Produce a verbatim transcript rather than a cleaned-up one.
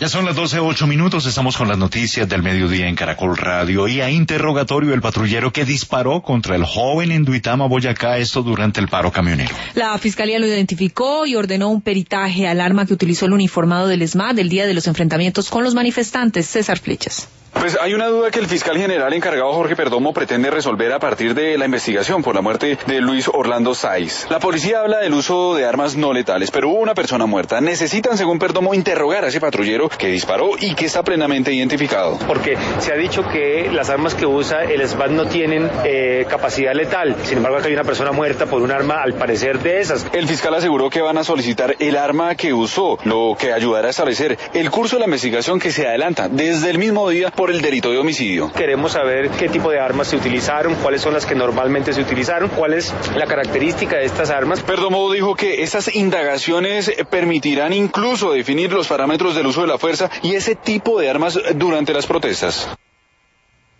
Ya son las doce ocho minutos, estamos con las noticias del mediodía en Caracol Radio y a interrogatorio el patrullero que disparó contra el joven en Duitama, Boyacá, esto durante el paro camionero. La fiscalía lo identificó y ordenó un peritaje al arma que utilizó el uniformado del ESMAD el día de los enfrentamientos con los manifestantes. César Flechas. Pues hay una duda que el fiscal general encargado Jorge Perdomo pretende resolver a partir de la investigación por la muerte de Luis Orlando Sáiz. La policía habla del uso de armas no letales, pero hubo una persona muerta. Necesitan, según Perdomo, interrogar a ese patrullero que disparó y que está plenamente identificado. Porque se ha dicho que las armas que usa el ESMAD no tienen eh, capacidad letal. Sin embargo, acá hay una persona muerta por un arma, al parecer, de esas. El fiscal aseguró que van a solicitar el arma que usó, lo que ayudará a establecer el curso de la investigación que se adelanta desde el mismo día por el delito de homicidio. Queremos saber qué tipo de armas se utilizaron, cuáles son las que normalmente se utilizaron, cuál es la característica de estas armas. Perdomo dijo que estas indagaciones permitirán incluso definir los parámetros del uso de la fuerza y ese tipo de armas durante las protestas.